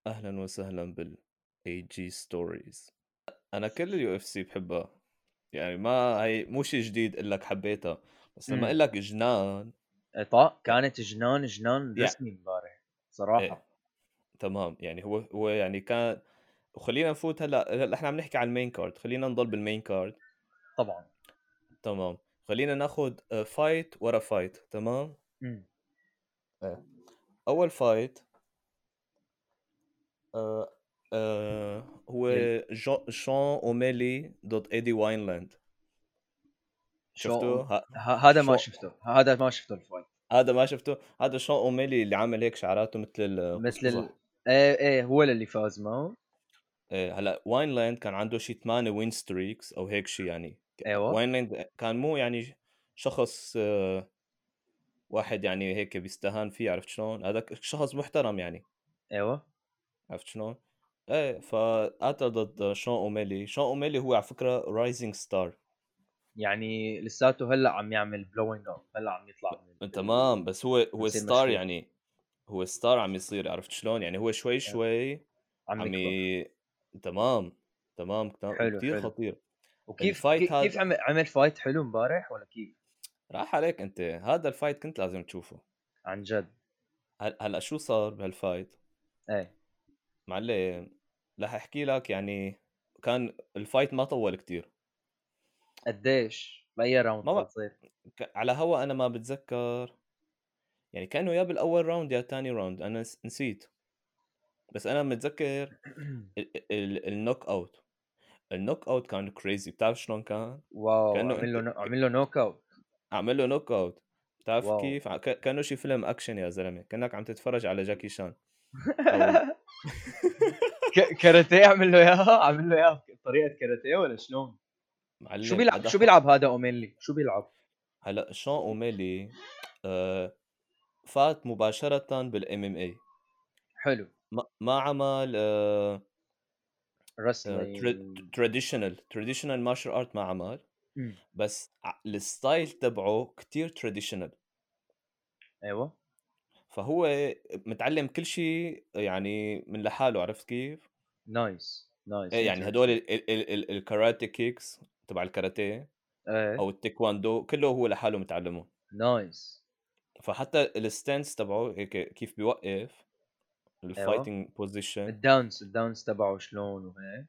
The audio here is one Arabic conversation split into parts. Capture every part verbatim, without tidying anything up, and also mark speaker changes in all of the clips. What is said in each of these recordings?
Speaker 1: أهلا وسهلا بال إيه جي ستوريز. أنا كل اليو اف سي بحبها، يعني ما هي مو شيء جديد إقول لك حبيتها، بس لما
Speaker 2: امم
Speaker 1: أقول لك جنان.
Speaker 2: طا كانت جنان جنان
Speaker 1: يعني
Speaker 2: رسمي امبارح صراحة.
Speaker 1: إيه، تمام. يعني هو هو يعني كان. وخلينا نفوت هلا هلا احنا عم نحكي عن المين كارد، خلينا نضل بالمين كارد.
Speaker 2: طبعا.
Speaker 1: تمام، خلينا ناخد فايت ورا فايت. تمام.
Speaker 2: امم
Speaker 1: إيه. أول فايت آه آه هو
Speaker 2: يل
Speaker 1: جو شون أوميلي ضد إيدي واينلاند.
Speaker 2: شو
Speaker 1: شفتوه؟ ها
Speaker 2: ه- هذا ما
Speaker 1: شو
Speaker 2: شفته، هذا ما شفته الفايت.
Speaker 1: هذا ما شفته. هذا شون اوميلي اللي عامل هيك شعراته مثل
Speaker 2: مثل ال...
Speaker 1: القزقزح.
Speaker 2: ايه ايه هو اللي فاز معه.
Speaker 1: إيه، هلا واينلاند كان عنده شي ثمانية وين ستريكس او هيك شي. يعني ك-
Speaker 2: ايوه
Speaker 1: واينلاند كان مو يعني شخص آه، واحد يعني هيك بيستهان فيه، عرفت شلون؟ هذا شخص محترم يعني،
Speaker 2: ايوه
Speaker 1: عرفت شلون؟ ايه، فقاتل ضد شون اوميلي. شون اوميلي هو على فكرة رايزنج ستار.
Speaker 2: يعني لساته هلا عم يعمل بلوينج اب، هلا عم يطلع من ال...
Speaker 1: تمام، بس هو
Speaker 2: عم
Speaker 1: هو
Speaker 2: يصير
Speaker 1: ستار
Speaker 2: مشهور،
Speaker 1: يعني. هو ستار عم يصير، عرفت شلون؟ يعني هو شوي
Speaker 2: أيوة.
Speaker 1: شوي
Speaker 2: عم
Speaker 1: عم
Speaker 2: يكبر.
Speaker 1: ي... تمام. تمام تمام،
Speaker 2: حلو
Speaker 1: وكتير
Speaker 2: حلو.
Speaker 1: خطير.
Speaker 2: وكيف
Speaker 1: الفايت
Speaker 2: كي- كيف
Speaker 1: هذا
Speaker 2: عمل عمل فايت حلو امبارح ولا كيف؟
Speaker 1: راح عليك انت، هذا الفايت كنت لازم تشوفه.
Speaker 2: عن جد.
Speaker 1: هل- هلا شو صار بهالفايت؟
Speaker 2: ايه
Speaker 1: معلم، رح احكي لك. يعني كان الفايت ما طول كتير.
Speaker 2: قديش باي راوند
Speaker 1: ما بق...
Speaker 2: خلصت؟
Speaker 1: ك- على هوا انا ما بتذكر. يعني كانوا يا بالاول راوند يا تاني راوند، انا نس- نسيت. بس انا متذكر ال... ال... النوك اوت. النوك اوت كان كريزي. بتعرف شلون كان؟
Speaker 2: واو،
Speaker 1: كانه
Speaker 2: عمل
Speaker 1: انت
Speaker 2: له
Speaker 1: ك...
Speaker 2: عمل له نوك اوت.
Speaker 1: عمل له نوك اوت. بتعرف
Speaker 2: واو.
Speaker 1: كيف؟ ع- ك... كانه شي فيلم اكشن يا زلمه، كانك عم تتفرج على جاكي شان او
Speaker 2: ك- كاراتيه عمل له اياها، عمل له اياها بطريقه كاراتيه ولا شلون؟ شو
Speaker 1: معلم
Speaker 2: بيلعب شو
Speaker 1: أدح.
Speaker 2: بيلعب هذا اوميلي، شو بيلعب؟
Speaker 1: هلا شون اوميلي آه فات مباشرة بالام ام اي.
Speaker 2: حلو.
Speaker 1: ما ما عمل آه
Speaker 2: رسلينج.
Speaker 1: تراديشنال تراديشنال مارشال ارت، ما عمل.
Speaker 2: امم
Speaker 1: بس ع- الستايل تبعه كتير تراديشنال.
Speaker 2: ايوه.
Speaker 1: فهو متعلم كل شيء يعني من لحاله، عرفت كيف؟
Speaker 2: نايس نايس
Speaker 1: ايه، يعني هدول
Speaker 2: انترستينج.
Speaker 1: ال- ال- ال- ال- الكاراتيه كيكس تبع الكاراتيه
Speaker 2: ايه.
Speaker 1: او التايكواندو كله هو لحاله متعلمه.
Speaker 2: نايس.
Speaker 1: فحتى الستانس تبعه هيك كيف بيوقف،
Speaker 2: ايوه.
Speaker 1: الفايتنج بوزيشن.
Speaker 2: الدانس الدانس تبعه شلون وهيك.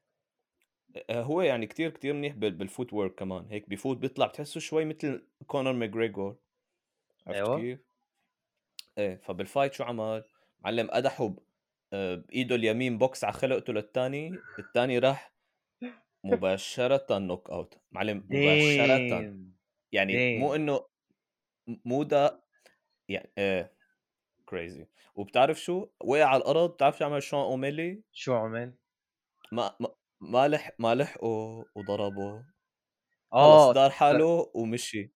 Speaker 1: هو يعني كتير كتير منيح بال- بالفوت وورك كمان. هيك بيفوت بيطلع بتحسه شوي مثل كونر ماجريجور، عرفت
Speaker 2: ايوه.
Speaker 1: كيف؟ ايه، فبالفايت شو عمل؟ معلم أدحه ب- آه، بإيده اليمين بوكس على خلقته للتاني. التاني راح مباشرة نوك اوت. معلم مباشرة.
Speaker 2: ديم.
Speaker 1: يعني مو
Speaker 2: ديم.
Speaker 1: انه مو ده. يعني ايه، كريزي. وبتعرف شو وقع على الارض؟ بتعرف شو عمل شون اوميلي؟
Speaker 2: شو عمل؟
Speaker 1: ما ما ما لح ما لحقه وضربه. خلص
Speaker 2: اه
Speaker 1: دار
Speaker 2: ف...
Speaker 1: حاله ومشي.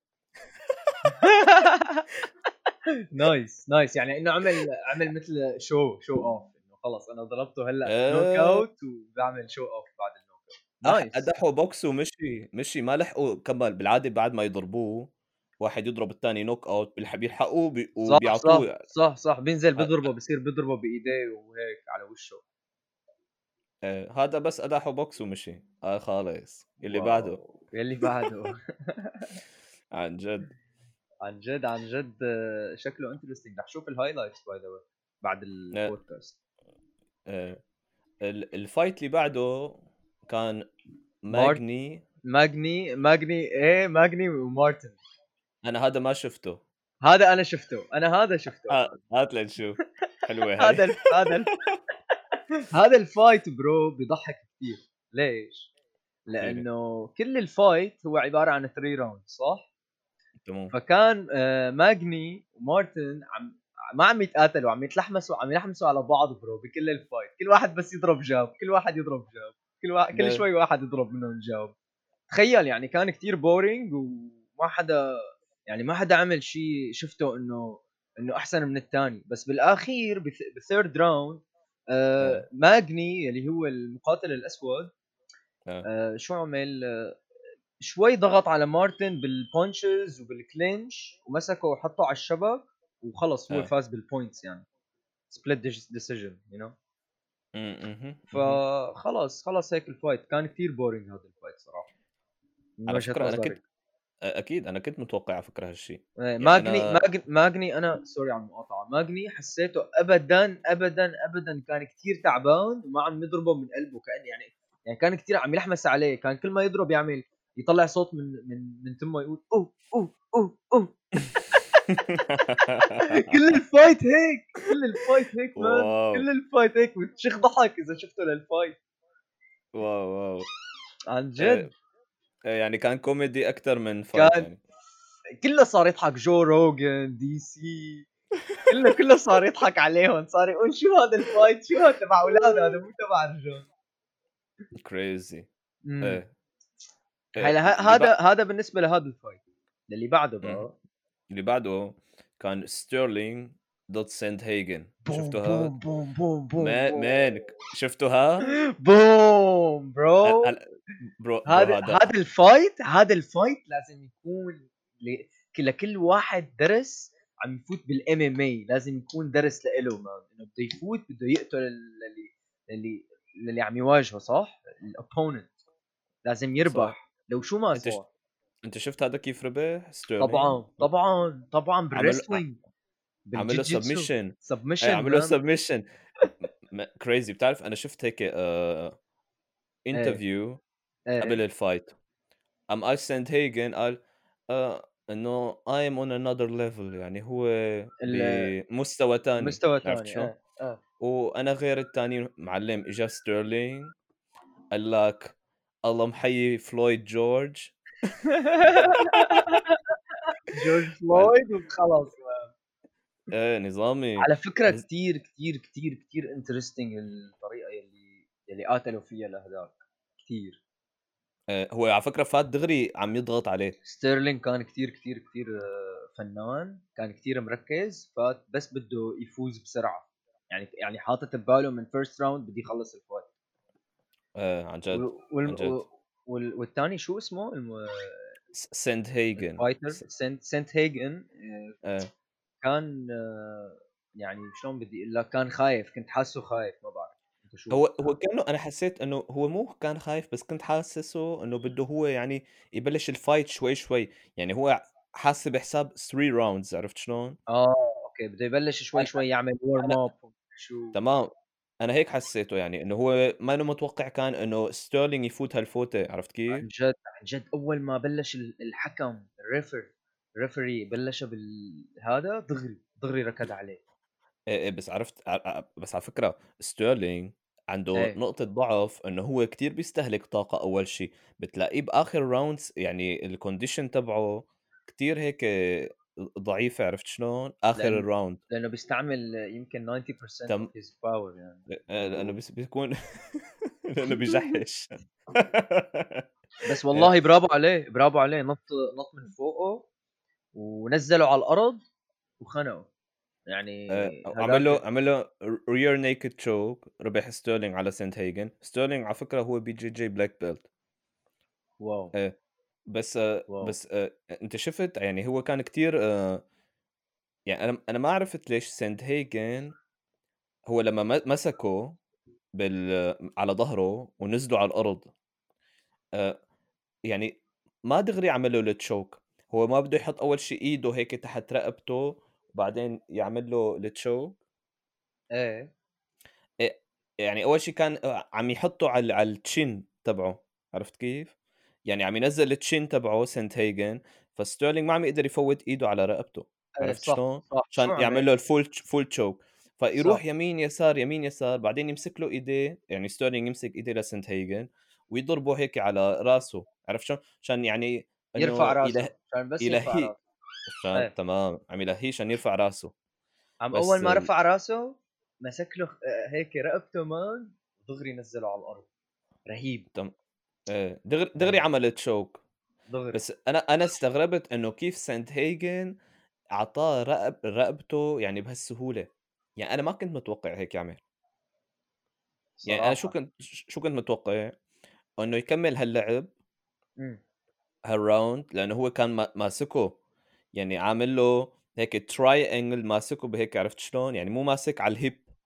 Speaker 2: نايس نايس، يعني انه عمل عمل مثل شو شو اوف، انه خلص انا ضربته هلا نوك
Speaker 1: ايه،
Speaker 2: اوت وبعمل شو اوف بعد النوك اوت.
Speaker 1: أح
Speaker 2: نايس.
Speaker 1: أدحوا بوكس ومشي مشي. ما لحقوا كمل. بالعاده بعد ما يضربوه واحد يضرب الثاني نوك اوت، بيلح- بيلحقوه بي-
Speaker 2: صح صح
Speaker 1: وبيعطوه.
Speaker 2: صح صح، بينزل
Speaker 1: ه-
Speaker 2: بيضربه، بصير بيضربه بايديه وهيك على وشه.
Speaker 1: آه، هذا بس أدحوا بوكس ومشي. آه خالص، اللي بعده.
Speaker 2: واو يلي بعده.
Speaker 1: عن جد.
Speaker 2: عن جد عن جد، آه، شكله انترستنج. رح شوف الهايلايتس باي ذا بعد
Speaker 1: آه،
Speaker 2: البودكاست.
Speaker 1: آه، ال- الفايت اللي بعده كان
Speaker 2: مارت
Speaker 1: ماجني.
Speaker 2: ماجني ماجني ايه ماجني ومارتن.
Speaker 1: انا هذا ما شفته.
Speaker 2: هذا انا شفته، انا هذا شفته.
Speaker 1: آه، هات لنشوف. حلوه هاي.
Speaker 2: هذا الف... هذا الف... هذا الفايت برو بيضحك كثير. ليش؟
Speaker 1: احكيلي.
Speaker 2: لانه كل الفايت هو عباره عن ثلاثة راوند صح؟
Speaker 1: تمام.
Speaker 2: فكان آه، ماجني ومارتن عم ما عم يتقاتلوا، عم يتلحمسوا، عم يلحمسوا على بعض برو بكل الفايت. كل واحد بس يضرب جاب، كل واحد يضرب جاب، كل واحد كل
Speaker 1: ب-
Speaker 2: شوي واحد يضرب منهم جاب. تخيل يعني كان كتير بورينج، وما حدا يعني ما حدا عمل شيء شفته انه انه احسن من الثاني. بس بالاخير بالثيرد راوند
Speaker 1: آه،
Speaker 2: آه ماجني اللي هو المقاتل الاسود
Speaker 1: آه،
Speaker 2: آه شو عمل؟ آه شوي ضغط على مارتن بالبونشز وبالكلينش ومسكه وحطه على الشبك، وخلص هو
Speaker 1: آه.
Speaker 2: فاز بالبوينتس يعني. سبليت ديسيجن يو نو.
Speaker 1: إمم، اهم، اهم.
Speaker 2: فخلاص خلاص هيك الفايت كان كتير بورينج هذا الفايت صراحه من
Speaker 1: على
Speaker 2: وجهه
Speaker 1: فكرة أنا كنت
Speaker 2: نظري.
Speaker 1: أ أكيد أنا كنت متوقع على فكرة هالشي.
Speaker 2: إيه،
Speaker 1: يعني
Speaker 2: ماجني
Speaker 1: أنا
Speaker 2: ماجني ماجني انا سوري على المقاطعه، ماجني حسيته ابدا ابدا ابدا كان كتير تعبان وما عم يضربه من قلبه، كان يعني يعني كان كتير عم يلحمس عليه، كان كل ما يضرب يعمل يطلع صوت من من من تمه يقول اوه اوه اوه اوه. كل الفايت هيك، كل الفايت هيك مان،
Speaker 1: واو!
Speaker 2: كل الفايت هيك بتشيخ ضحك اذا شفته للفايت
Speaker 1: واو، واو!
Speaker 2: عن
Speaker 1: آآ
Speaker 2: جد.
Speaker 1: يعني كان كوميدي أكتر من fight
Speaker 2: كان
Speaker 1: يعني.
Speaker 2: كله صار يضحك، جو روجن دي سي كله كله صار يضحك عليهم، صار يقول شو هذا الفايت، شو هذا تبع اولاد، هذا مو تبع رجال.
Speaker 1: crazy.
Speaker 2: امم
Speaker 1: إيه. آآ
Speaker 2: هلا ه-
Speaker 1: اللي بع
Speaker 2: هذا هذا بالنسبه لهذا الفايت. اللي بعده
Speaker 1: اهم.
Speaker 2: بقى
Speaker 1: اللي بعده كان ستيرلينج ضد سانت هيجن،
Speaker 2: بوم
Speaker 1: شفتوها؟
Speaker 2: بوم بوم بوم بوم
Speaker 1: ما
Speaker 2: بوم
Speaker 1: مان ك شفتوها؟
Speaker 2: بوم برو.
Speaker 1: هل هل برو برو
Speaker 2: هذا
Speaker 1: هذا
Speaker 2: هذا الفايت، هذا الفايت لازم يكون ل- ك- لكل واحد درس عم يفوت بالام ام اي، لازم يكون درس لإله مان، انه بده يفوت بده يقتل اللي اللي اللي عم يواجهه، صح؟ الاوبوننت لازم
Speaker 1: صح.
Speaker 2: يربح لو شو ما
Speaker 1: أنت ش
Speaker 2: صار.
Speaker 1: أنت شفت هذا كيف ربح ستيرلينج؟
Speaker 2: طبعا طبعا طبعا
Speaker 1: عمل ع
Speaker 2: بالريسلينج،
Speaker 1: عمل له
Speaker 2: بالجيجيتسو،
Speaker 1: submission. إيه
Speaker 2: سبمشن
Speaker 1: عمل له
Speaker 2: مان.
Speaker 1: submission. م crazy. بتعرف أنا شفت هيك آآ
Speaker 2: ايه
Speaker 1: interview
Speaker 2: ايه
Speaker 1: قبل الfight. قام قال سانت هيجن قال آه إنه I am on another level، يعني هو بمستوى تاني،
Speaker 2: المستوى
Speaker 1: عرفت
Speaker 2: ثاني.
Speaker 1: شلون؟
Speaker 2: ايه ايه
Speaker 1: وأنا غير التانيين. معلم إجا ستيرلينج قال لك الله محيي فلويد جورج.
Speaker 2: جورج
Speaker 1: وقال
Speaker 2: فلويد وخلص.
Speaker 1: إيه نظامي.
Speaker 2: على فكره
Speaker 1: هز...
Speaker 2: كتير كتير كتير كتير انترستنج الطريقه يلي يلي قاتلوا فيها لهداك كتير.
Speaker 1: إيه هو على فكرة فات دغري عم يضغط عليه.
Speaker 2: ستيرلينج كان كتير كتير كتير آه، فنان، كان كتير مركز، فات بس بده يفوز بسرعه، يعني يعني حاطط بباله من فيرست راوند بدي يخلص الفايت.
Speaker 1: إيه عن جد.
Speaker 2: وال وال
Speaker 1: عن جد.
Speaker 2: وال والثاني شو اسمه الم...
Speaker 1: س- سانت هيجن.
Speaker 2: الفايتر
Speaker 1: س...
Speaker 2: سنت سنت هيجن آه،
Speaker 1: إيه
Speaker 2: كان آه، يعني شلون بدي اقول لك، كان خايف، كنت حاسه خايف، ما بعرف انت شو.
Speaker 1: هو هو كأنه أنا حسيت إنه هو مو كان خايف، بس كنت حاسّسه إنه بده هو يعني يبلّش الfight شوي، شوي. يعني هو حاسب حساب three rounds، عرفت شلون؟
Speaker 2: اه اوكي بده يبلش شوي
Speaker 1: أنا
Speaker 2: شوي يعمل ورم
Speaker 1: أنا
Speaker 2: اب شو.
Speaker 1: تمام. أنا هيك حسّيته يعني إنه هو مانو متوقع كان إنه ستيرلينج يفوت هالفوتة، عرفت كيف؟
Speaker 2: عن جد عن جد اول ما بلش ال- الحكم الريفر الريفري بلش بالهذا دغري دغري ركض عليه.
Speaker 1: إيه، إيه، بس عرفت ع ع بس على فكرة ستيرلينج عنده
Speaker 2: ايه
Speaker 1: نقطة ضعف إنه هو كتير بيستهلك طاقة أول شي. بتلاقيه بآخر rounds يعني الcondition تبعه كتير هيك ضعيفة، عرفت شلون؟ آخر
Speaker 2: لان
Speaker 1: الراوند.
Speaker 2: لانه بيستعمل يمكن تسعين بالمية
Speaker 1: تم
Speaker 2: of his power يعني
Speaker 1: آآ لأنه
Speaker 2: القوه.
Speaker 1: بس بيكون لأنه بيجحش.
Speaker 2: بس
Speaker 1: آآ
Speaker 2: والله برافو عليه، برافو عليه، نط نط من فوقه ونزله على الارض وخنقه يعني.
Speaker 1: آآ عمل
Speaker 2: هذاك
Speaker 1: له عمل له rear naked choke. ربح ستيرلينج على سانت هيجن. ستيرلينج على فكرة هو بي جي جي black belt.
Speaker 2: واو
Speaker 1: آآ بس آآ
Speaker 2: واو.
Speaker 1: بس آآ أنت شُفت يعني هو كان كتير آآ يعني أنا أنا ما عرفت ليش سانت هيجن هو لمّا م مسكه بال على ضهره ونزله على الأرض. آآ يعني ما دغري عمل له الchoke. هو ما بده يحط أول شي إيده هيك تحت رقبته وبعدين يعمل له الchoke.
Speaker 2: ايه
Speaker 1: آآ يعني أول شي كان آآ عم يحطّه على على الchin تبعه، عرفت كيف؟ يعني عم ينزّل الchin تبعه سانت هيجن، فستيرلينج ما عم يقدر يفوّت إيده على رقبته،
Speaker 2: ايه
Speaker 1: عرفت
Speaker 2: صح
Speaker 1: شلون؟
Speaker 2: صح شو
Speaker 1: عشان يعمل
Speaker 2: عمل.
Speaker 1: له الfull ch full choke. فيروح
Speaker 2: صح
Speaker 1: يمين، يسار، يمين، يسار، بعدين يمسك له إيديه، يعني ستيرلينج يمسك إيديه لسانت هيجن ويضربه هيك على راسه، عرفت شلون؟ عشان يعني
Speaker 2: يرفع
Speaker 1: إنه
Speaker 2: راسه
Speaker 1: يله
Speaker 2: عشان بس يرفع
Speaker 1: يلهيه.
Speaker 2: راسه.
Speaker 1: عشان
Speaker 2: ايه
Speaker 1: تمام، عم يلهيه عشان يرفع راسه.
Speaker 2: عم اول
Speaker 1: بس
Speaker 2: ما
Speaker 1: ال
Speaker 2: رفع راسه مسك له آه، هيك رقبته مان، دغري نزله على الارض. رهيب
Speaker 1: تم آآ دغري دغري
Speaker 2: رهيب
Speaker 1: عمل choke.
Speaker 2: دغري.
Speaker 1: بس أنا أنا استغربت إنه كيف سانت هيجن عطاه رقب رقبته يعني بهالسهولة. يعني أنا ما كنت متوقع هيك يعمل. يعني أنا شو
Speaker 2: صراحه
Speaker 1: كنت ش شو كنت متوقع؟ إنه يكمل هاللعب
Speaker 2: امم
Speaker 1: هالراوند، لأنه هو كان ما ماسكه، يعني عامل له هيك triangle، ماسكه بهيك، عرفت شلون؟ يعني مو ماسك على الhip.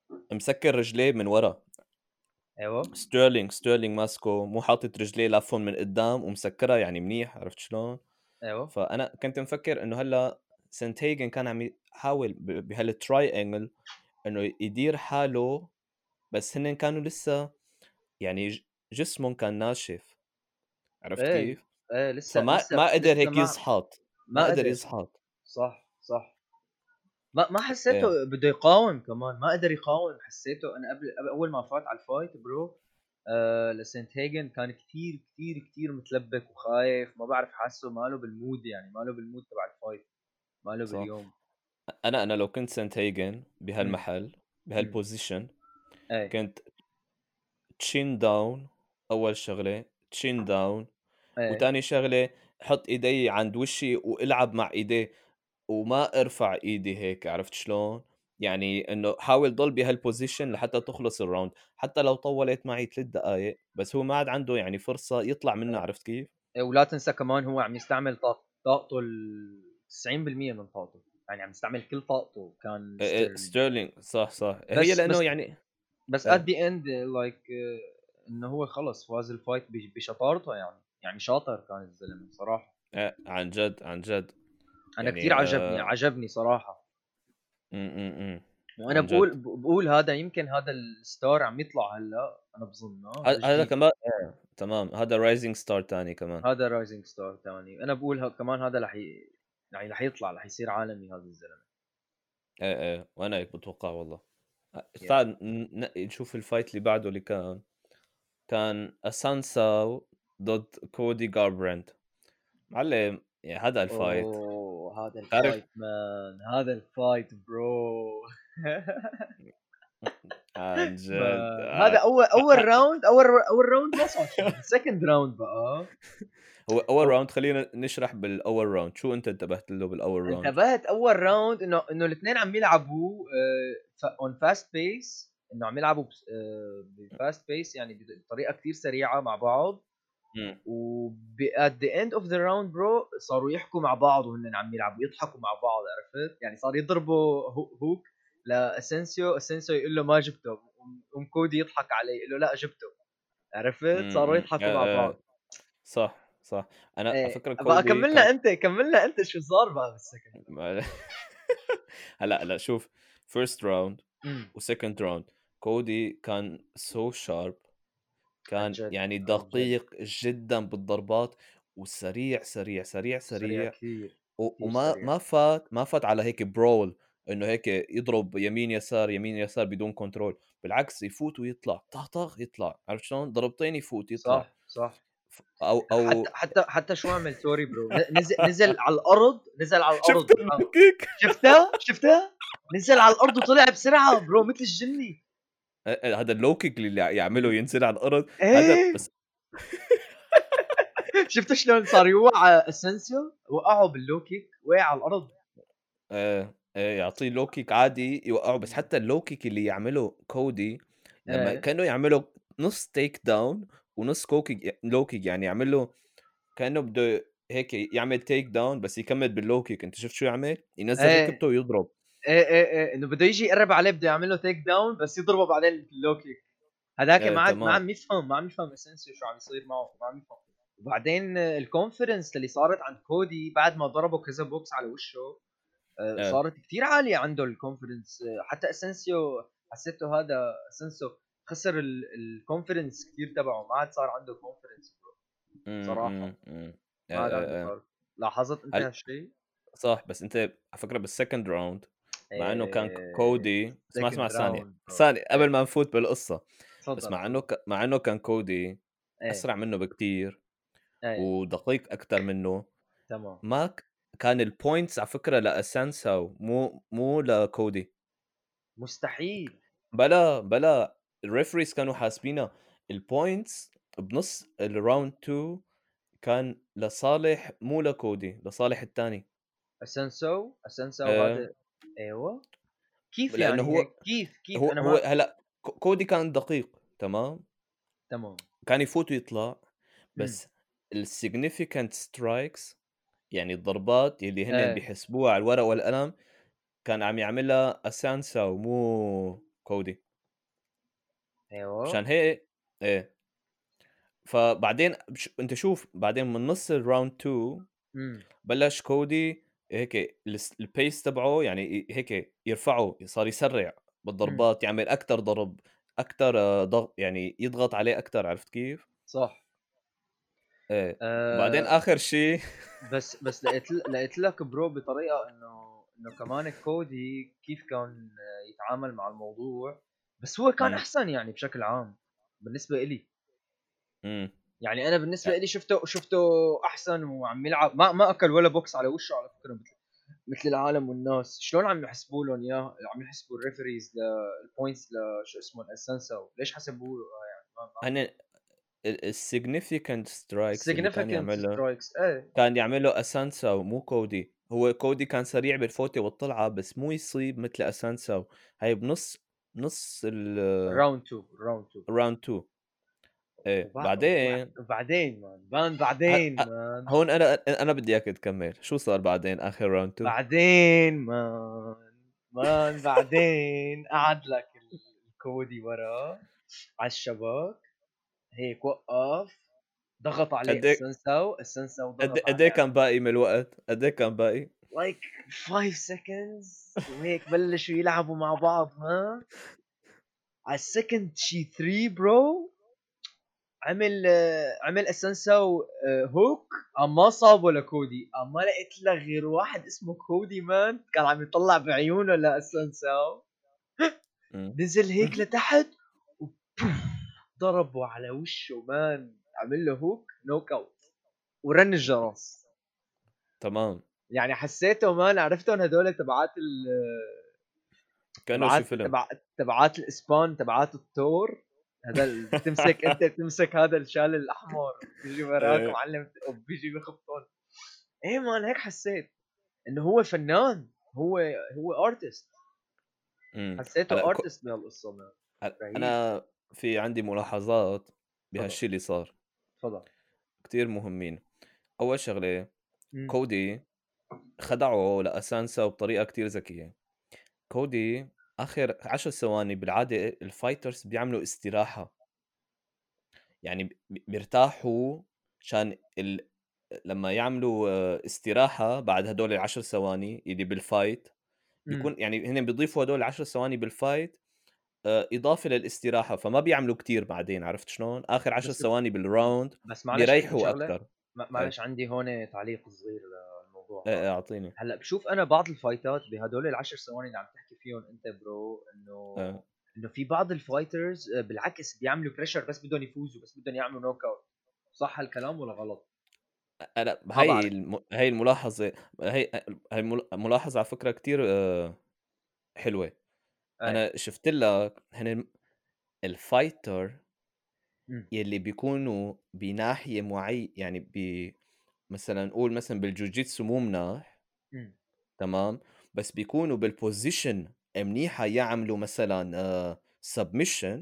Speaker 1: مسكر رجليه من ورا.
Speaker 2: ايوه
Speaker 1: ستيرلينج ستيرلينج ماسكه مو حاطط رجليه لافهم من قدام ومسكرها يعني منيح، عرفت شلون؟
Speaker 2: ايوه
Speaker 1: فانا كنت مفكر انه هلا سنت هيجن كان عم يحاول بهالتراي انجل انه يدير حاله، بس هن كانوا لسه يعني ج- جسمهم كان ناشف، عرفت
Speaker 2: ايه
Speaker 1: كيف؟
Speaker 2: ايه لسه
Speaker 1: فما
Speaker 2: لسه
Speaker 1: ما قدر
Speaker 2: لسه
Speaker 1: هيك
Speaker 2: ما
Speaker 1: يزحط، ما
Speaker 2: ما
Speaker 1: قدر
Speaker 2: قدر.
Speaker 1: يزحط.
Speaker 2: صح صح. ما ما حسيته
Speaker 1: ايه
Speaker 2: بده يقاوم كمان، ما قدر يقاوم. حسيته انا قبل قبل- اول ما فات على الفايت برو، آه لسنت هيجن كان كتير كتير كتير متلبك وخايف، ما بعرف، حاسه ماله بالمود، يعني ماله بالمود تبع الفايت، ماله
Speaker 1: صح.
Speaker 2: باليوم.
Speaker 1: انا انا لو كنت سنت هيجن
Speaker 2: امم
Speaker 1: بهالمحل
Speaker 2: امم
Speaker 1: بهالبوزيشن
Speaker 2: ايه
Speaker 1: كنت تشين داون، اول شغله تشين داون،
Speaker 2: ايه
Speaker 1: وتاني شغله حط ايدي عند وشي والعب مع ايديه وما ارفع ايدي هيك، عرفت شلون؟ يعني انه حاول ضل بهالبوزيشن لحتى تخلص الراوند، حتى لو طولت معي ثلاث دقائق بس هو ما عاد عنده يعني فرصه يطلع منها،
Speaker 2: ايه,
Speaker 1: عرفت كيف؟
Speaker 2: إيه ولا تنسى كمان هو عم يستعمل طاق طاقته ال تسعين بالمية من طاقته، يعني عم يستعمل كل طاقته كان
Speaker 1: إيه، إيه،
Speaker 2: ستيرلينج.
Speaker 1: ستيرلينج صح صح، هي
Speaker 2: بس
Speaker 1: لانه
Speaker 2: بس
Speaker 1: يعني
Speaker 2: بس at
Speaker 1: إيه،
Speaker 2: the end like uh, انه هو خلص فاز الفايت بش- بشطارته، يعني يعني شاطر كان الزلمه صراحه.
Speaker 1: إيه، عن جد عن جد
Speaker 2: انا كتير
Speaker 1: يعني
Speaker 2: عجبني
Speaker 1: آه
Speaker 2: عجبني صراحه.
Speaker 1: م -م -م.
Speaker 2: وانا
Speaker 1: عن
Speaker 2: بقول
Speaker 1: جد
Speaker 2: بقول هذا يمكن هذا الستار عم يطلع هلا، انا بظن آه،
Speaker 1: ه-
Speaker 2: هذا
Speaker 1: هذا
Speaker 2: جديد.
Speaker 1: كمان إيه، تمام، هذا رايزنج ستار تاني كمان.
Speaker 2: هذا رايزنج ستار ثاني، انا بقول ه- كمان هذا رح ي... يعني رح يطلع، رح يصير عالمي هذا الزلمه.
Speaker 1: ايه ايه وانا هيك بتوقع والله.
Speaker 2: yeah.
Speaker 1: تعال ن- ن- نشوف الفايت اللي بعده اللي كان كان اسانساو ضد كودي جاربرنت. معلم يعني هذا الفايت
Speaker 2: اوه هذا
Speaker 1: تعرف
Speaker 2: الفايت مان، هذا الفايت برو.
Speaker 1: عن جد
Speaker 2: مان هذا
Speaker 1: عن...
Speaker 2: اول اول راوند، اول اول راوند ما صار شيء، السكند راوند بقى.
Speaker 1: هو اول
Speaker 2: أو
Speaker 1: راوند خلينا نشرح بالاول راوند شو انت انتبهت له بالاول راوند.
Speaker 2: انتبهت اول راوند انه انه الاثنين عم يلعبوا اون فاست بيس، انه عم يلعبوا بفاست بيس، يعني بطريقه كثير سريعه مع بعض.
Speaker 1: امم
Speaker 2: و at the end of the round برو صاروا يحكوا مع بعض وهن عم يلعبوا يضحكوا مع بعض، عرفت؟ يعني صار يضربوا هو- هوك لاسنسيو، اسنسيو يقول له ما جبته، ام كودي يضحك عليه يقول له لا جبته، عرفت؟ صاروا
Speaker 1: امم
Speaker 2: يضحكوا مع
Speaker 1: آه آه.
Speaker 2: بعض.
Speaker 1: صح صح. انا على
Speaker 2: ايه
Speaker 1: فكره
Speaker 2: بقى
Speaker 1: كودي كان
Speaker 2: كملنا انت، كملنا انت شو صار بقى بالسكند
Speaker 1: هلا هلا شوف، فيرست راوند
Speaker 2: راوند.
Speaker 1: وسكند راوند كودي كان سو شارب،
Speaker 2: عن
Speaker 1: كان
Speaker 2: جد
Speaker 1: يعني
Speaker 2: عن جد
Speaker 1: دقيق جدا بالضربات وسريع سريع سريع
Speaker 2: سريع
Speaker 1: سريع
Speaker 2: كثير،
Speaker 1: و-
Speaker 2: كثير
Speaker 1: وما
Speaker 2: سريع.
Speaker 1: ما فات ما فات على هيك برول انه هيك يضرب يمين يسار يمين يسار بدون كنترول، بالعكس يفوت ويطلع طخ طخ يطلع، عرفت شلون؟ ضربتين يفوت يطلع.
Speaker 2: صح صح.
Speaker 1: ف- او
Speaker 2: حتى
Speaker 1: او
Speaker 2: حتى حتى شو عمل سوري برو، ن- نزل نزل على الارض، نزل على
Speaker 1: شفت
Speaker 2: الارض.
Speaker 1: اللو كيك
Speaker 2: شفتها شفتها نزل على الارض وطلع بسرعه برو مثل الجني.
Speaker 1: هذا اللو كيك اللي يعمله ينزل على الارض هذا
Speaker 2: ايه
Speaker 1: بس.
Speaker 2: شفت شلون صار يوقع اسنسيو، وقعه باللو كيك وقع على الارض.
Speaker 1: آه، آه، يعطيه لو كيك عادي يوقعه، بس حتى اللو كيك اللي يعمله كودي لما
Speaker 2: ايه
Speaker 1: كانه يعمله نص تيك داون ونص كوكيك لو كيك، يعني يعمله كانه بده هيك يعمل تيك داون بس يكمل باللو كيك. انت شفت شو يعمل؟ ينزل
Speaker 2: ايه
Speaker 1: ركبته ويضرب.
Speaker 2: ايه ايه, إيه. انه بده يجي يقرب عليه، بده يعمل له تيك داون بس يضربه بعدين اللو كيك. هذاك
Speaker 1: ايه
Speaker 2: ما عاد ما
Speaker 1: تمام.
Speaker 2: عم يفهم، ما عم يفهم اسنسيو شو عم يصير معه، ما عم يفهم. وبعدين الكونفدنس اللي صارت عند كودي بعد ما ضربه كذا بوكس على وشه، آه،
Speaker 1: ايه
Speaker 2: صارت كتير عالية عنده الكونفدنس. حتى اسنسيو حسيته هذا اسنسيو خسر الكونفدنس كتير تبعه، ما عاد صار عنده كونفدنس
Speaker 1: امم
Speaker 2: صراحة،
Speaker 1: امم أمم.
Speaker 2: ما
Speaker 1: ايه
Speaker 2: عاد عنده
Speaker 1: ايه ايه
Speaker 2: كار. لاحظت انت
Speaker 1: هل
Speaker 2: هالشيء؟
Speaker 1: صح، بس انت على فكره بالسكند راوند مع انه كان
Speaker 2: ايه
Speaker 1: كودي، اسمع اسمع
Speaker 2: سكند
Speaker 1: ثانيه
Speaker 2: راوند
Speaker 1: ثانيه قبل
Speaker 2: ايه
Speaker 1: ما نفوت بالقصه، بس
Speaker 2: تفضل
Speaker 1: مع انه
Speaker 2: تفضل.
Speaker 1: ك... مع انه كان كودي
Speaker 2: ايه
Speaker 1: اسرع منه بكتير
Speaker 2: ايه
Speaker 1: ودقيق اكثر منه،
Speaker 2: تمام.
Speaker 1: ما ك... كان البوينتس على فكره لاسانساو مو مو لكودي.
Speaker 2: مستحيل.
Speaker 1: بلا بلا الريفريز كانوا حاسبينها البوينتس بنص الراوند اتنين كان لصالح مو لكودي، لصالح الثاني.
Speaker 2: اسنسو اسنسو
Speaker 1: أه
Speaker 2: هذا. ايوه كيف
Speaker 1: لانه
Speaker 2: يعني
Speaker 1: هو
Speaker 2: هيك، كيف كيف
Speaker 1: هو
Speaker 2: انا
Speaker 1: هو
Speaker 2: ما.
Speaker 1: هلا ك- كودي كان دقيق تمام،
Speaker 2: تمام.
Speaker 1: كان يفوت ويطلع،
Speaker 2: امم
Speaker 1: بس السيجنيفيكانت سترايكس يعني الضربات اللي هن
Speaker 2: ايه
Speaker 1: بيحسبوها على الورق والقلم كان عم يعملها اسانسا ومو كودي.
Speaker 2: ايوه
Speaker 1: مشان هيك ايه. فبعدين بش... انت شوف بعدين من نص الراوند اتنين
Speaker 2: امم
Speaker 1: بلش كودي هيك الس- البيس تبعه يعني ي- هيك يرفعه، صار يسرع
Speaker 2: امم
Speaker 1: بالضربات، يعمل اكثر ضرب، اكثر ضغط، يعني يضغط عليه اكثر. عرفت كيف؟
Speaker 2: صح.
Speaker 1: ايه. وبعدين
Speaker 2: أه
Speaker 1: اخر شيء
Speaker 2: بس بس لقيت ل- لقيت لك برو بطريقه انه انه كمان كودي كيف كان آه، يتعامل مع الموضوع. بس هو كان
Speaker 1: امم
Speaker 2: احسن يعني بشكل عام بالنسبه إلي.
Speaker 1: امم
Speaker 2: يعني انا بالنسبه لي شفته شفته احسن وعم يلعب، ما ما اكل ولا بوكس على وشه على فكره، مثل مثل العالم والناس شلون عم يحسبوا لهم اياه، عم يحسبوا الريفريز للبوينتس لشو اسمه الاسنسو، ليش حسبوا له آه يعني ما ما
Speaker 1: انا السيجنيفيكانت سترايكس اللي كان
Speaker 2: significant
Speaker 1: يعمله
Speaker 2: strikes ايه.
Speaker 1: كان يعمله اسانساو مو كودي. هو كودي كان سريع بالفوتة والطلعة بس مو يصيب مثل اسانساو. هاي بنص نص الراوند
Speaker 2: راوند اتنين راوند اتنين
Speaker 1: اتنين. ايه
Speaker 2: وبع... وبع...
Speaker 1: بعدين
Speaker 2: وبعدين مان مان
Speaker 1: ه-
Speaker 2: بعدين
Speaker 1: ه-
Speaker 2: مان
Speaker 1: هون انا انا بدي اياك تكمل شو صار بعدين اخر راوند اتنين.
Speaker 2: بعدين مان مان بعدين قعد لك ال- الكودي ورا على الشبك، هيك وقف، ضغط عليه
Speaker 1: قد ايه
Speaker 2: السنسو، السنسو
Speaker 1: قد
Speaker 2: ضغط
Speaker 1: قد ايه
Speaker 2: عليه
Speaker 1: كان باقي من الوقت؟ قد ايه كان باقي؟
Speaker 2: like five seconds وهيك بلشوا يلعبوا مع بعض. ما على السكند شي ثلاثة برو عمل آه، عمل اسنسو هوك، اما صابه لكودي، اما لقيت له غير واحد اسمه كودي مان كان عم يطلع بعيونه لاسنسو،
Speaker 1: مم.
Speaker 2: نزل هيك لتحت وبوف، ضربه على وشه مان، عمل له هوك نوك اوت ورن الجرس.
Speaker 1: تمام.
Speaker 2: يعني حسيته مان، عرفتهم هدول تبعات ال
Speaker 1: كانه شي
Speaker 2: تبعات
Speaker 1: فيلم.
Speaker 2: تبع تبعات الاسبان تبعات التور، هذا ال- تمسك انت تمسك هذا الشال الاحمر بيجي وراك
Speaker 1: ايه.
Speaker 2: معلم وبيجي بخبطون. ايه مان هيك حسيت انه هو فنان، هو هو ارتست،
Speaker 1: امم
Speaker 2: حسيته
Speaker 1: هلا ك-
Speaker 2: ارتست بهالقصه مان.
Speaker 1: هلا
Speaker 2: رهيب.
Speaker 1: انا في عندي ملاحظات
Speaker 2: تفضل
Speaker 1: بهالشي اللي صار
Speaker 2: تفضل.
Speaker 1: كتير مهمين. اول شغله
Speaker 2: مم.
Speaker 1: كودي خدعه لاسانسا بطريقه كتير ذكيه. كودي اخر عشر ثواني بالعاده الفايترز بيعملوا استراحه، يعني بي- بيرتاحوا عشان ال... لما يعملوا آه، استراحه بعد هدول العشر ثواني اللي بالفايت
Speaker 2: مم.
Speaker 1: بيكون يعني هن بيضيفوا هدول العشر ثواني بالفايت آه، اضافه للاستراحه، فما بيعملوا كتير بعدين. عرفت شلون؟ اخر عشر
Speaker 2: بس
Speaker 1: ثواني بالراوند
Speaker 2: بس معلش احكي
Speaker 1: بيريحوا
Speaker 2: شغله،
Speaker 1: اكثر.
Speaker 2: ما-
Speaker 1: ايه
Speaker 2: معلش عندي هون تعليق صغير للموضوع
Speaker 1: ايه
Speaker 2: هذا.
Speaker 1: ايه اعطيني.
Speaker 2: هلا بشوف انا بعض الفايتات بهدول العشر ثواني اللي عم تحكي فيهم انت برو، انه
Speaker 1: ايه.
Speaker 2: انه في بعض الفايترز آه، بالعكس بيعملوا بريشر بس بدهم يفوزوا، بس بدهم يعملوا نوك اوت. صح هالكلام ولا غلط؟
Speaker 1: انا
Speaker 2: ما
Speaker 1: هاي
Speaker 2: بعرف.
Speaker 1: الم... هاي الملاحظه، هي هاي المل- ملاحظه على فكره كتير آه، حلوه.
Speaker 2: اي.
Speaker 1: انا شفت لك هن الفايتر
Speaker 2: امم
Speaker 1: يلي بيكونوا بناحيه معي، يعني ب مثلا نقول مثلا بالجوجيتسو مو مناح،
Speaker 2: امم
Speaker 1: تمام، بس بيكونوا بالبوزيشن منيحه يعملوا مثلا سبمشن،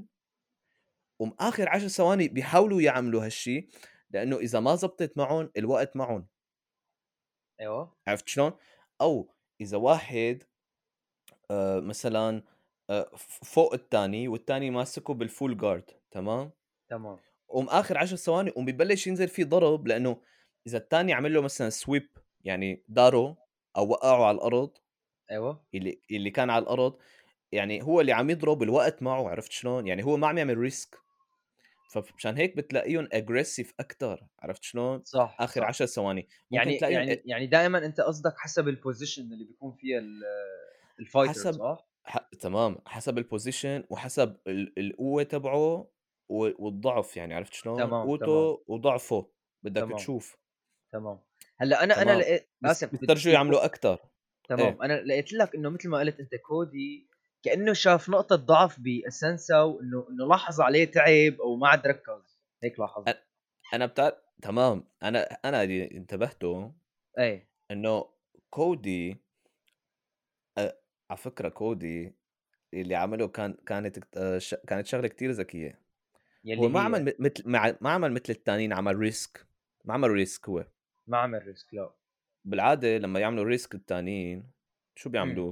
Speaker 1: ومآخر عشر ثواني بيحاولوا يعملوا هالشي، لانه اذا ما زبطت معهم الوقت معهم.
Speaker 2: ايوه
Speaker 1: عرفت شلون؟ او اذا واحد آه، مثلا آه، ف- فوق الثاني والثاني ماسكه بالفول جارد، تمام،
Speaker 2: تمام.
Speaker 1: قوم اخر عشر ثواني قوم ببلش ينزل فيه ضرب، لانه اذا الثاني عمل له مثلا سويب يعني داره او وقعه على الارض،
Speaker 2: ايوه
Speaker 1: اللي اللي كان على الارض، يعني هو اللي عم يضرب الوقت معه. عرفت شلون؟ يعني هو ما عم يعمل ريسك، فمشان هيك بتلاقيهم اجريسيف اكثر. عرفت شلون؟
Speaker 2: صح
Speaker 1: اخر
Speaker 2: صح.
Speaker 1: عشر ثواني ممكن
Speaker 2: يعني
Speaker 1: تلاقيهم
Speaker 2: يعني يعني دائما انت قصدك حسب البوزيشن اللي بيكون فيها الفايتر
Speaker 1: حسب
Speaker 2: صح؟
Speaker 1: ح... تمام، حسب البوزيشن وحسب ال... القوة تبعه و... والضعف. يعني عرفت شلون؟
Speaker 2: تمام تمام
Speaker 1: قوته وضعفه بدك
Speaker 2: تمام
Speaker 1: تشوف.
Speaker 2: تمام. هلا انا انا
Speaker 1: تمام.
Speaker 2: لقيت
Speaker 1: بس
Speaker 2: اسف بد-
Speaker 1: بيسترجوا
Speaker 2: بدي أكو...
Speaker 1: يعملوا اكثر.
Speaker 2: تمام.
Speaker 1: ايه.
Speaker 2: انا لقيت لك انه مثل ما قلت انت كودي كانه شاف نقطه ضعف باسنسا، وانه انه لاحظ عليه تعب او ما عاد ركز، هيك لاحظت.
Speaker 1: أ- انا بتاع تمام. انا انا اللي انتبهته
Speaker 2: ايه
Speaker 1: انه كودي أ... على فكرة كودي اللي عمله كان كانت آه، ش... كانت شغلة كتير ذكية.
Speaker 2: يلي
Speaker 1: هو ما عمل
Speaker 2: هي
Speaker 1: م- مثل ما ما عمل مثل التانيين، عمل ريسك. ما عمل ريسك هو.
Speaker 2: ما عمل ريسك لا.
Speaker 1: بالعاده لما يعملوا ريسك التانيين شو
Speaker 2: امم
Speaker 1: بيعملوا؟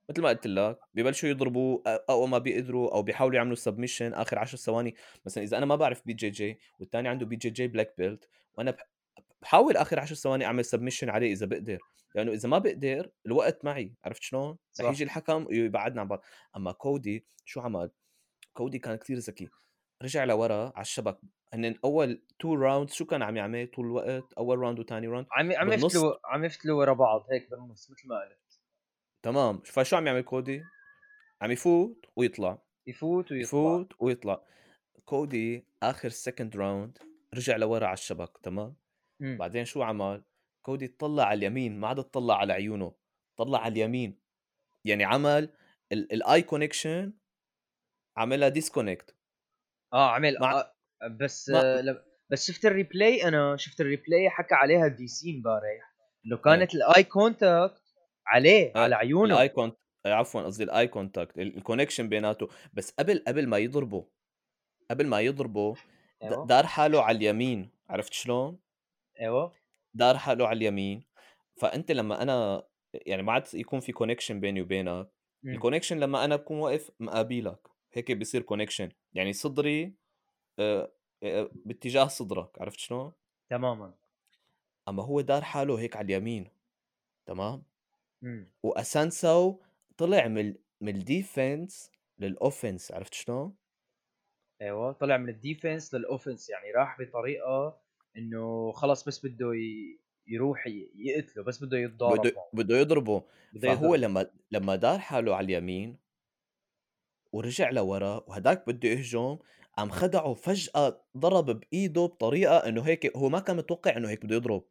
Speaker 1: مثل ما قلت لك ببلشوا يضربوا أ- اول ما بيقدروا او بيحاولوا يعملوا سبمشن اخر عشر ثواني. مثلا اذا انا ما بعرف بي جي جي والثاني عنده بي جي جي بلاك بيلت، وانا بح- بحاول اخر عشر ثواني اعمل سبمشن عليه اذا بقدر، لانه اذا ما بقدر الوقت معي، عرفت شلون؟ رح
Speaker 2: صح.
Speaker 1: يجي الحكم ويبعدنا عن بعض. اما كودي شو عمل؟ كودي كان كتير ذكي، رجع لورا على الشبك. هن اول تو راوندز شو كان عم يعمل طول الوقت؟ اول راوند وثاني راوند
Speaker 2: عم عم
Speaker 1: بالنص.
Speaker 2: يفتلوا عم يفتلوا ورا بعض هيك بالنص مثل ما قلت.
Speaker 1: تمام، فشو عم يعمل كودي؟ عم يفوت ويطلع،
Speaker 2: يفوت ويطلع.
Speaker 1: يفوت ويطلع. كودي اخر سكند راوند رجع لورا على الشبك، تمام.
Speaker 2: امم
Speaker 1: بعدين شو عمل؟ كودي طلع على اليمين، ما عاد طلع على عيونه، طلع على اليمين. يعني عمل الاي كونكشن، عملها ديسكونكت.
Speaker 2: اه عمل
Speaker 1: ما
Speaker 2: آه بس
Speaker 1: ما
Speaker 2: آه لب- بس شفت الريبلاي، انا شفت الريبلاي حكى عليها دي سي امبارح انه
Speaker 1: ايه
Speaker 2: كانت الاي كونتاكت عليه على
Speaker 1: ايه
Speaker 2: عيونه.
Speaker 1: الاي كونت عفوا قصدي الاي كونتاكت، الكونكشن بيناته. بس قبل قبل ما يضربوا، قبل ما يضربوا د-
Speaker 2: ايوه
Speaker 1: دار حاله على اليمين، عرفت شلون؟
Speaker 2: ايوه.
Speaker 1: دار حاله على اليمين. فانت لما انا يعني ما عاد يكون في كونكشن بيني وبينك،
Speaker 2: امم
Speaker 1: الكونكشن لما انا بكون واقف مقابلك هيك بيصير كونكشن، يعني صدري آه، آه، باتجاه صدرك، عرفت شلون؟
Speaker 2: تماما.
Speaker 1: اما هو دار حاله هيك على اليمين، تمام.
Speaker 2: امم
Speaker 1: واسانسو طلع من من الديفنس للاوفنس، عرفت شلون؟
Speaker 2: ايوه طلع من الديفنس للاوفنس، يعني راح بطريقه انه خلص بس بده ي- يروح ي- يقتله، بس بده يتضارب
Speaker 1: بده
Speaker 2: معه.
Speaker 1: بده يضربه.
Speaker 2: بده
Speaker 1: فهو
Speaker 2: يضربه.
Speaker 1: لما لما دار حاله على اليمين ورجع لورا وهداك بده يهجم، قام خدعه فجأة، ضرب بإيده بطريقة إنه هيك هو ما كان متوقع إنه هيك بده يضرب.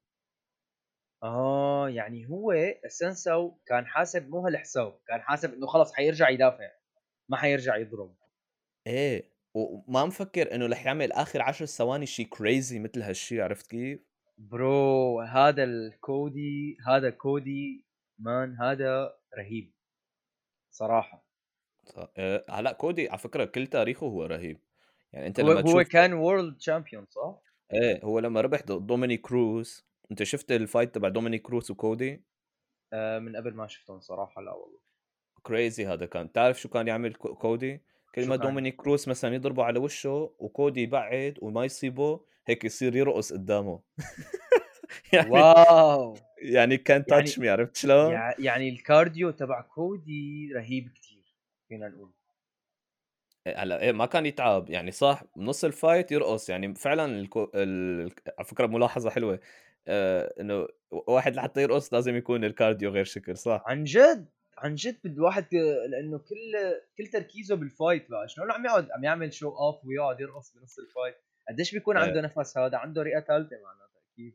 Speaker 2: اه يعني هو السنسو كان حاسب مو هالحساب، كان حاسب انه خلص حيرجع يدافع، ما حيرجع يضرب.
Speaker 1: إيه، وما مفكر إنه رح يعمل آخر عشر ثواني شي كريزي مثل هالشي، عرفت كيف؟
Speaker 2: برو هذا الكودي، هذا كودي مان، هذا رهيب صراحة.
Speaker 1: ص- إيه، هلا كودي على فكرة كل تاريخه هو رهيب. يعني أنت
Speaker 2: هو
Speaker 1: لما
Speaker 2: هو
Speaker 1: تشوف،
Speaker 2: كان وورلد تشامبيون صح؟
Speaker 1: إيه هو لما ربح ضد دومينيك كروز، أنت شفت الفايت تبع دومينيك كروز وكودي؟
Speaker 2: آه من قبل ما شفتهم صراحة، لا والله.
Speaker 1: كريزي هذا كان. تعرف شو كان يعمل كو- كودي؟ كل
Speaker 2: شو
Speaker 1: ما
Speaker 2: كان؟
Speaker 1: دومينيك كروس مثلا يضربه على وشه وكودي يبعد وما يصيبه، هيك يصير يرقص قدامه. يعني
Speaker 2: واو.
Speaker 1: يعني كان
Speaker 2: يعني
Speaker 1: تاتش مي، عرفت شلون؟
Speaker 2: يع- يعني الكارديو تبع كودي رهيب كتير فينا نقول.
Speaker 1: إيه، هلا إيه ما كان يتعب يعني، صح بنص الفايت يرقص يعني فعلا. الكو... ال... على فكره ملاحظه حلوه، آه انه واحد لحتى يرقص لازم يكون الكارديو غير شكل، صح.
Speaker 2: عن جد عن جد بده واحد ك- لانه كل كل تركيزه بالفايت بقى، شلون عم يقعد عم يعمل شو اوف ويقعد يرقص بنص الفايت؟ قديش بيكون
Speaker 1: آه.
Speaker 2: عنده نفس؟ هذا عنده رئه ثالثه معناتها اكيد.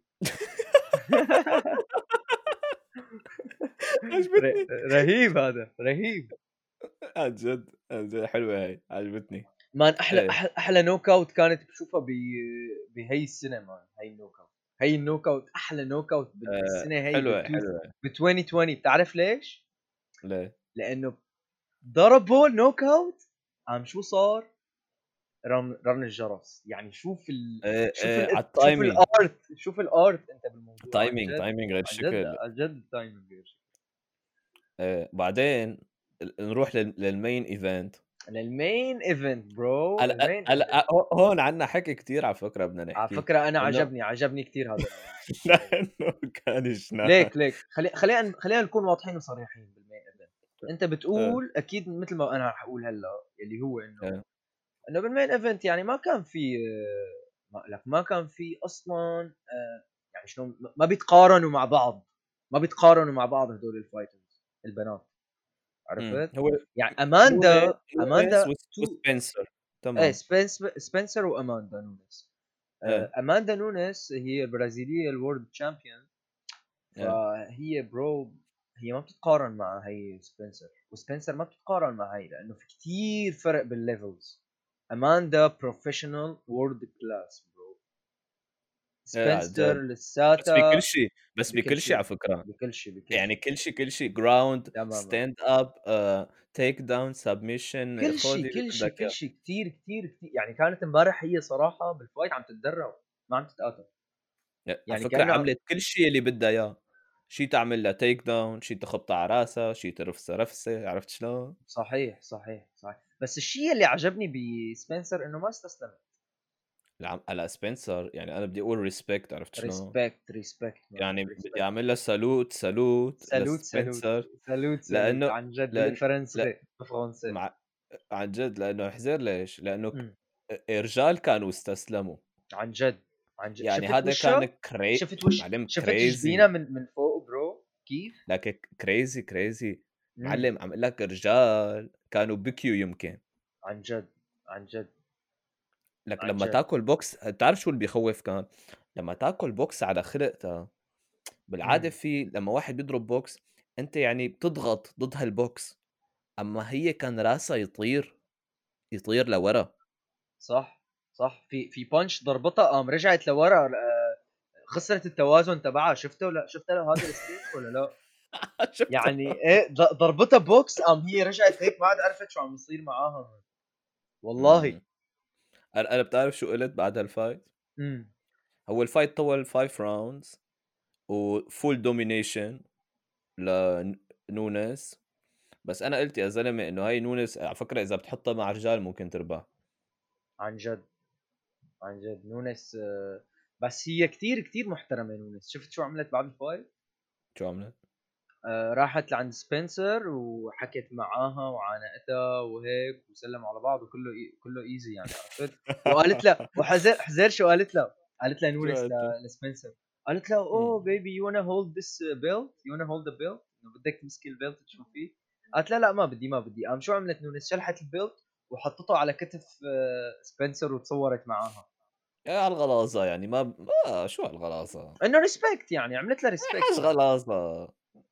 Speaker 2: ر-
Speaker 1: عجبتني.
Speaker 2: رهيب هذا رهيب.
Speaker 1: عن جد عن جد حلوه هاي، عجبتني.
Speaker 2: مان احلى
Speaker 1: ايه
Speaker 2: احلى, أحلى نوك اوت كانت بشوفها ب بهي السنه مان. هي النوك اوت، هي النوك اوت احلى نوك اوت بال-
Speaker 1: آه
Speaker 2: بالسنه هي بال
Speaker 1: حلوه حلوه.
Speaker 2: ب ألفين وعشرين. بتعرف ليش؟
Speaker 1: ليه؟
Speaker 2: لانه ضربه نوك اوت، عم شو صار؟ رن رن الجرس. يعني شوف ال...
Speaker 1: ايه
Speaker 2: شوف
Speaker 1: ايه
Speaker 2: ال...
Speaker 1: على
Speaker 2: شوف
Speaker 1: التايمينج.
Speaker 2: الارت، شوف الارت انت بالموضوع. عن
Speaker 1: تايمينج
Speaker 2: جد
Speaker 1: تايمينج غير
Speaker 2: عن جد
Speaker 1: شكل.
Speaker 2: عن جد التايمينج غير شيء.
Speaker 1: آه بعدين ال- نروح لل- للمين ايفنت.
Speaker 2: للمين ايفنت برو،
Speaker 1: هلا
Speaker 2: المين
Speaker 1: هلا
Speaker 2: ايفنت.
Speaker 1: هون عندنا حكي كتير على فكره بدنا
Speaker 2: على
Speaker 1: نحكيه.
Speaker 2: فكره انا
Speaker 1: انه
Speaker 2: عجبني عجبني كثير هذا المين ايفنت.
Speaker 1: لانه كان جنان.
Speaker 2: ليك ليك خلي خلينا خلينا نكون واضحين وصريحين بالمين ايفنت. انت
Speaker 1: آه،
Speaker 2: بتقول اكيد مثل ما انا رح اقول هلا، اللي هو انه
Speaker 1: آه،
Speaker 2: انه بالمين ايفنت يعني ما كان في آه، ما لك ما كان في اصلا آه، يعني شلون ما ما بيتقارنوا مع بعض، ما بيتقارنوا مع بعض هدول الفايترز البنات.
Speaker 1: امم
Speaker 2: عرفت؟
Speaker 1: هو
Speaker 2: يعني
Speaker 1: نوني
Speaker 2: اماندا
Speaker 1: نونيس
Speaker 2: اماندا
Speaker 1: وس-
Speaker 2: تو.
Speaker 1: وسبنسر،
Speaker 2: ايه
Speaker 1: تمام.
Speaker 2: سبنس سبنسر واماندا نونس. آه،
Speaker 1: ايه
Speaker 2: اماندا نونس هي البرازيليه الورد تشامبيون.
Speaker 1: ايه
Speaker 2: فهي برو، هي ما بتتقارن مع هي سبنسر، وسبنسر ما بتتقارن مع هي لانه في كتير فرق بالليفلز. اماندا بروفيشنال وورد كلاس برو.
Speaker 1: ايه عن
Speaker 2: سبنسر
Speaker 1: جد. بس بكل
Speaker 2: لساتا
Speaker 1: شيء، بس
Speaker 2: بكل
Speaker 1: بكل شيء على
Speaker 2: شيء،
Speaker 1: فكره.
Speaker 2: بكل شيء بكل
Speaker 1: يعني
Speaker 2: شيء.
Speaker 1: كل شيء كل شيء جراوند
Speaker 2: تماما.
Speaker 1: ستاند اب تيك داون سبمشن،
Speaker 2: كل
Speaker 1: خذ
Speaker 2: شيء
Speaker 1: اللي
Speaker 2: كل شيء
Speaker 1: بدك
Speaker 2: كل
Speaker 1: اياه.
Speaker 2: شيء كتير كتير كتير. يعني كانت امبارح هي صراحه بالفايت عم تتدرب، ما عم تتقاتل.
Speaker 1: على
Speaker 2: يعني
Speaker 1: فكره
Speaker 2: كانه
Speaker 1: عملت كل شيء اللي بدها اياه. شي تعمل لها تيك داون، شي تخبطها على راسها، شي ترفسها رفسه، عرفت شلون؟
Speaker 2: صحيح صحيح صحيح بس الشيء اللي عجبني بسبنسر انه ما استسلم.
Speaker 1: العم على سبنسر يعني انا بدي اقول ريسبكت، عرفت شلون؟
Speaker 2: ريسبكت ريسبكت مان
Speaker 1: يعني بدي
Speaker 2: ريسبكت.
Speaker 1: اعمل له سالوت سالوت
Speaker 2: سالوت سالوت
Speaker 1: لسبنسر،
Speaker 2: سالوت سالوت
Speaker 1: لانه
Speaker 2: عن جد
Speaker 1: لان
Speaker 2: بالفرنسي
Speaker 1: لا
Speaker 2: بالفرنسي.
Speaker 1: مع عن جد لانه احذر ليش؟ لانه ك-
Speaker 2: أمم.
Speaker 1: رجال كانوا استسلموا.
Speaker 2: عن جد عن جد
Speaker 1: يعني
Speaker 2: شفت
Speaker 1: هذا كان
Speaker 2: وشه.
Speaker 1: كري
Speaker 2: شفت وش
Speaker 1: معلم
Speaker 2: شفت جبينه
Speaker 1: كريزي،
Speaker 2: من من فوق برو كيف.
Speaker 1: لكن كريزي كريزي
Speaker 2: امم.
Speaker 1: معلم، عم اقول لك رجال كانوا بكيو يمكن.
Speaker 2: عن جد عن جد
Speaker 1: لك
Speaker 2: عن
Speaker 1: لما
Speaker 2: جد.
Speaker 1: تاكل بوكس، تعرف شو اللي بيخوف كان؟ لما تاكل بوكس على خلقتها، بالعاده
Speaker 2: امم.
Speaker 1: في لما واحد بيضرب بوكس انت يعني بتضغط ضد هالبوكس، اما هي كان راسها يطير يطير لورا.
Speaker 2: صح صح في في بانش ضربتها قام رجعت لورا آه، خسرت التوازن تبعها. شفته ولا شفت له هذا السكيتش ولا لا؟ يعني
Speaker 1: شفتها.
Speaker 2: ايه ض- ضربتها بوكس قام هي رجعت هيك ما عاد عرفت شو عم يصير معاها والله.
Speaker 1: امم انا أنا بتعرف شو قلت بعد هالفايت؟
Speaker 2: امم.
Speaker 1: هو الفايت طول خمسة راوندز وفول دومينيشن لنونس، بس انا قلت يا زلمه انه هاي نونس على فكره اذا بتحطها مع رجال ممكن تربح.
Speaker 2: عن جد عن جد نونس آه، بس هي كتير كتير محترمة نونس. شفت شو عملت بعد الفايت؟
Speaker 1: شو عملت؟
Speaker 2: آه، راحت لعند سبنسر وحكت معاها وعانقتها وهيك وسلموا على بعض وكله إي... كله ايزي يعني عرفت. وقالت له وحزر حزر شو قالت له. قالت له
Speaker 1: شو
Speaker 2: نونس
Speaker 1: قلت؟
Speaker 2: ل... لسبنسر. قالت له اوه
Speaker 1: امم
Speaker 2: بيبي يو wanna hold this belt you wanna hold the belt انه بدك تمسكي البيلت تشوف فيه. قالت لا لا ما بدي ما بدي. قام شو عملت نونس شلحت البيلت وحطته على كتف آه، سبنسر وتصورت معاها.
Speaker 1: ايه على الغلاظه يعني ما, ما شو هالغلاظه؟
Speaker 2: انه ريسبكت يعني عملت له ريسبكت
Speaker 1: حاج
Speaker 2: يعني.
Speaker 1: غلاظه.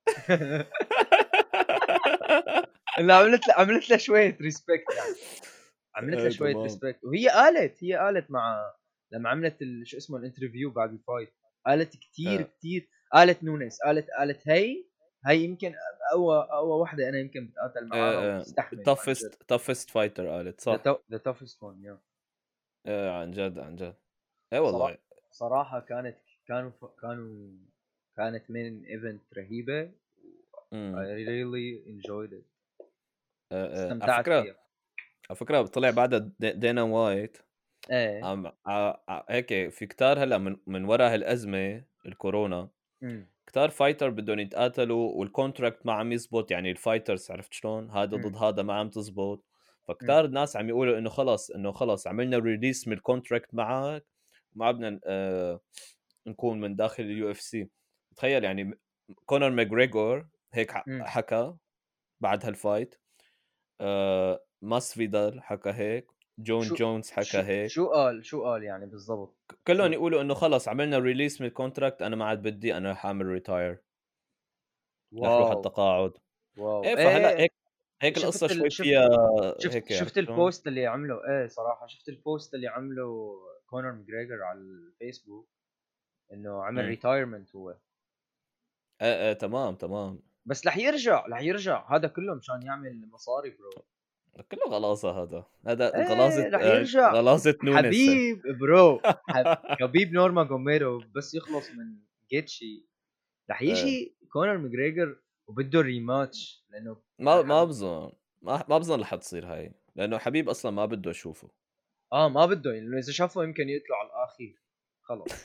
Speaker 2: انه عملت له عملت له شويه ريسبكت يعني. عملت له
Speaker 1: ايه
Speaker 2: شويه
Speaker 1: تمام.
Speaker 2: ريسبكت وهي قالت هي قالت مع لما عملت ال... شو اسمه الانترفيو بعد الفايت. قالت كتير
Speaker 1: ايه
Speaker 2: كتير. قالت نونس قالت قالت هي هي يمكن اقوى اقوى وحده انا يمكن بتقاتل معاها
Speaker 1: ايه ايه
Speaker 2: وبتستحمل عن جد.
Speaker 1: toughest toughest fighter قالت
Speaker 2: ذا
Speaker 1: صح.
Speaker 2: ذا toughest one yeah.
Speaker 1: ايه عن جد عن جد. ايه
Speaker 2: صراحه
Speaker 1: والله.
Speaker 2: صراحه كانت كانوا كانوا كانت من ايفنت رهيبه. I
Speaker 1: امم
Speaker 2: really enjoyed it.
Speaker 1: ايه ايه على
Speaker 2: استمتعت
Speaker 1: فكره،
Speaker 2: فيها.
Speaker 1: على فكره طلع بعدها دي- دينا وايت.
Speaker 2: ايه.
Speaker 1: عم ع... ع... هيك في كتار هلا من من وراء هالازمه الكورونا،
Speaker 2: امم.
Speaker 1: كتار فايتر بدهم يتقاتلوا والكونتراكت ما عم يزبط، يعني الفايترز عرفت شلون هذا ضد
Speaker 2: امم.
Speaker 1: هذا ما عم تزبط.
Speaker 2: امم.
Speaker 1: فكتار ناس عم يقولوا انه خلص انه خلص عملنا ريليس من الكونتراكت معك، ما بدنا آه نكون من داخل اليو اف سي. تخيل يعني كونر ماجريجور هيك ح-
Speaker 2: امم.
Speaker 1: حكى بعد هالفايت، آه ماسفيدال حكى هيك، جون
Speaker 2: شو
Speaker 1: جونز حكى
Speaker 2: شو
Speaker 1: هيك،
Speaker 2: شو قال شو قال يعني بالضبط.
Speaker 1: كلهم
Speaker 2: شو.
Speaker 1: يقولوا انه خلص عملنا ريليس من الكونتراكت، انا ما عاد بدي، انا رح اعمل ريتاير، رح روح على
Speaker 2: واو.
Speaker 1: التقاعد.
Speaker 2: واو
Speaker 1: ايه فهلا
Speaker 2: ايه.
Speaker 1: هيك هيك القصه
Speaker 2: شفت ال...
Speaker 1: شوي
Speaker 2: شفت
Speaker 1: فيها
Speaker 2: شفت
Speaker 1: هيك،
Speaker 2: شفت
Speaker 1: عرفت شلون؟
Speaker 2: البوست اللي عمله. ايه صراحه شفت البوست اللي عمله كونر ماجريجر على الفيسبوك انه عمل
Speaker 1: امم
Speaker 2: ريتايرمنت هو.
Speaker 1: ايه ايه تمام تمام.
Speaker 2: بس رح يرجع رح يرجع هذا كله مشان يعمل مصاري برو.
Speaker 1: كله غلاظه هذا، هذا غلاظه
Speaker 2: ايه رح
Speaker 1: آه،
Speaker 2: يرجع.
Speaker 1: غلاظه نونس هي.
Speaker 2: حبيب برو ح... خبيب نورما جوميرو بس يخلص من جيتشي رح
Speaker 1: ايه
Speaker 2: يجي كونر ماجريجر وبده الريماتش لانه
Speaker 1: ما ما
Speaker 2: حب...
Speaker 1: بظن، ما ما بظن رح تصير هاي، لانه حبيب اصلا ما بده اشوفه.
Speaker 2: اه ما بده لانه اذا شافه يمكن يقتله على الاخير خلص.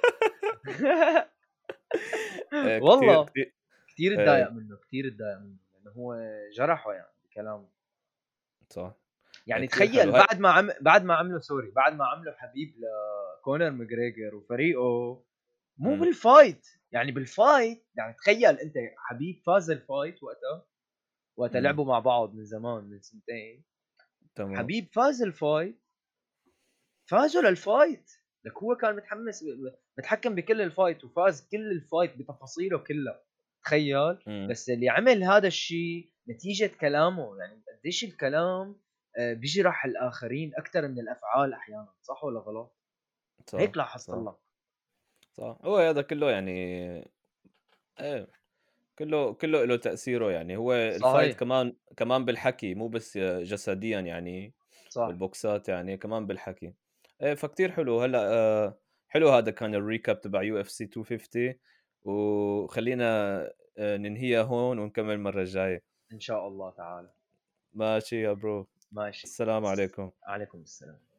Speaker 1: إيه كثير
Speaker 2: والله
Speaker 1: كثير.
Speaker 2: كثير تضايق
Speaker 1: ايه
Speaker 2: منه كثير تضايق منه لانه هو جرحه يعني بكلامه.
Speaker 1: صح. إيه
Speaker 2: يعني
Speaker 1: كثير حلو
Speaker 2: تخيل
Speaker 1: هاي.
Speaker 2: بعد ما عم... بعد ما عملوا سوري بعد ما عملوا حبيب لكونر ماجريجر وفريقه مو
Speaker 1: امم
Speaker 2: بالفايت يعني بالفايت يعني تخيل انت حبيب فاز الفايت وقتها وقتها
Speaker 1: امم
Speaker 2: لعبوا مع بعض من زمان من سنتين.
Speaker 1: تمام.
Speaker 2: حبيب فاز الفايت فازوا للفايت لك هو كان متحمس متحكم بكل الفايت وفاز كل الفايت بتفاصيله كلها. تخيل.
Speaker 1: امم
Speaker 2: بس اللي عمل هذا الشيء نتيجة كلامه يعني قديش الكلام آه، بيجرح الآخرين أكثر من الأفعال أحيانا. صح ولا غلط؟
Speaker 1: صح
Speaker 2: هيك لاحظت
Speaker 1: صح
Speaker 2: الله.
Speaker 1: صح. هو هذا كله يعني ايه، كله كله له تأثيره، يعني هو الفايت
Speaker 2: صحيح.
Speaker 1: كمان كمان بالحكي مو بس جسديا يعني،
Speaker 2: صح.
Speaker 1: بالبوكسات يعني كمان بالحكي. ايه فكتير حلو. هلا آه حلو هذا كان الريكاب تبع يو اف سي مئتين وخمسين، وخلينا آه، ننهيها هون ونكمل المره الجايه.
Speaker 2: ان شاء الله تعالى.
Speaker 1: ماشي يا برو،
Speaker 2: ماشي.
Speaker 1: السلام عليكم.
Speaker 2: عليكم السلام.